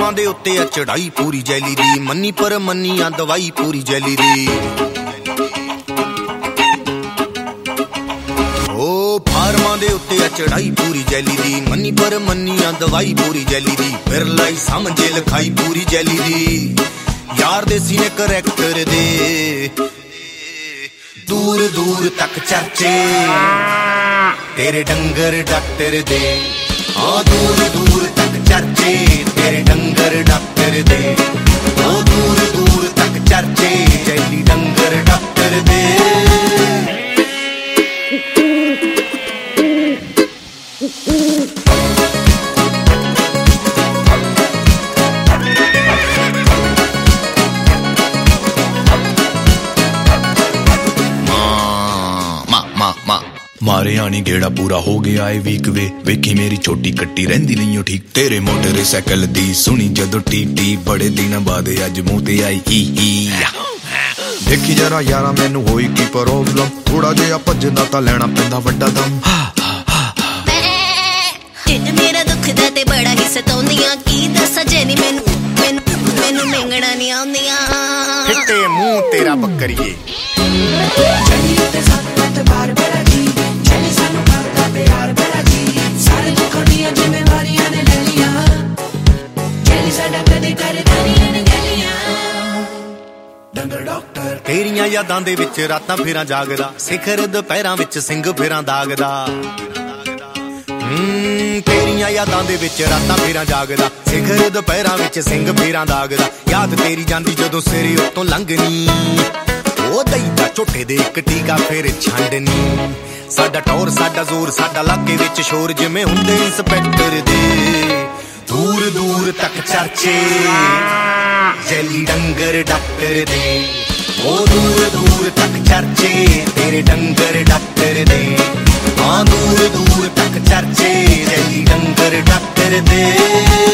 ਫਾਰਮਾਂ ਦੇ ਉੱਤੇ ਆ ਚੜਾਈ ਪੂਰੀ ਜੈਲੀ ਦੀ, ਮੰਨੀ ਪਰ ਮੰਨੀ ਆ ਦਵਾਈ ਪੂਰੀ ਜੈਲੀ ਦੀ। ਓ ਫਾਰਮਾਂ ਦੇ ਉੱਤੇ ਆ ਚੜਾਈ ਪੂਰੀ ਜੈਲੀ ਦੀ, ਮੰਨੀ ਪਰ ਮੰਨੀ ਆ ਦਵਾਈ ਪੂਰੀ ਜੈਲੀ ਦੀ। ਫਿਰ ਲਈ ਸਮਝੇ ਲਿਖਾਈ ਪੂਰੀ ਜੈਲੀ ਦੀ, ਯਾਰ ਦੇਸੀ ਨੇ ਕਰੈਕਟਰ ਦੇ ਦੂਰ ਦੂਰ ਤੱਕ ਚਰਚੇ ਤੇਰੇ ਡੰਗਰ ਡਾਕਟਰ ਦੇ। ਹਾਂ ਦੂਰ ਦੂਰ ਤੱਕ ਚਰਚੇ ਤੇਰੇ ਡੰਗਰ ਡਾਕਟਰ ਦੇ। ਉਹ ਦੂਰ ਦੂਰ ਤੱਕ ਚਰਚੇ ਜੈਲੀ ਡੰਗਰ ਡਾਕਟਰ ਦੇ। मारे आनी गेड़ा पूरा हो गया है वीक वे, वेखी मेरी छोटी कट्टी रहिंदी नहीं हो ठीक। तेरे मोटर साइकिल दी सुनी जदों टी टी, बड़े दिन बाद अज मूंह ते आई ही। देखी जरा यारा मैनू होई की प्रॉब्लम, थोड़ा जिहा भजना तां लैना पैंदा वड्डा दम। ढिड मेरा दुखदा ते बड़ा ही सताउंदियां, की दस्सां जैनी मैनू मैनू मेंगणा नहीं आउंदियां। फिट्टे मूंह तेरा बकरिए ਤੇਰੀਆਂ ਯਾਦਾਂ ਦੇ ਵਿੱਚ ਰਾਤਾਂ ਫੇਰਾਂ ਜਾਗਦਾ, ਸਿਖਰ ਦੁਪਹਿਰਾਂ ਵਿੱਚ ਸਿੰਘ ਫੇਰਾਂ ਦਾਗਦਾ। ਤੇਰੀਆਂ ਯਾਦਾਂ ਦੇ ਵਿੱਚ ਰਾਤਾਂ ਫੇਰਾਂ ਜਾਗਦਾ, ਸਿਖਰ ਦੁਪਹਿਰਾਂ ਵਿੱਚ ਸਿੰਘ ਫੇਰਾਂ ਦਾਗਦਾ। ਯਾਦ ਤੇਰੀ ਜਾਂਦੀ ਜਦੋਂ ਸਿਰੇ ਉੱਤੋਂ ਲੰਘਣੀ, ਉਹ ਦਈਦਾ ਝੋਟੇ ਦੇ ਇੱਕ ਟੀਕਾ ਫੇਰ ਛੰਡਨੀ। ਸਾਡਾ ਟੌਰ ਸਾਡਾ ਜ਼ੋਰ ਸਾਡਾ ਲਾਗੇ ਵਿੱਚ ਸ਼ੋਰ, ਜਿਵੇਂ ਹੁੰਦੇ ਇੰਸਪੈਕਟਰ ਦੇ ਦੂਰ ਦੂਰ ਤੱਕ ਚਰਚੇ ਜੈਲੀ ਡੰਗਰ ਡਾਕਟਰ ਦੇ। ਉਹ ਦੂਰ ਦੂਰ ਤੱਕ ਚਰਚੇ ਤੇਰੇ ਡੰਗਰ ਡਾਕਟਰ ਦੇ। ਹਾਂ ਦੂਰ ਦੂਰ ਤੱਕ ਚਰਚੇ ਜੈਲੀ ਡੰਗਰ ਡਾਕਟਰ ਦੇ।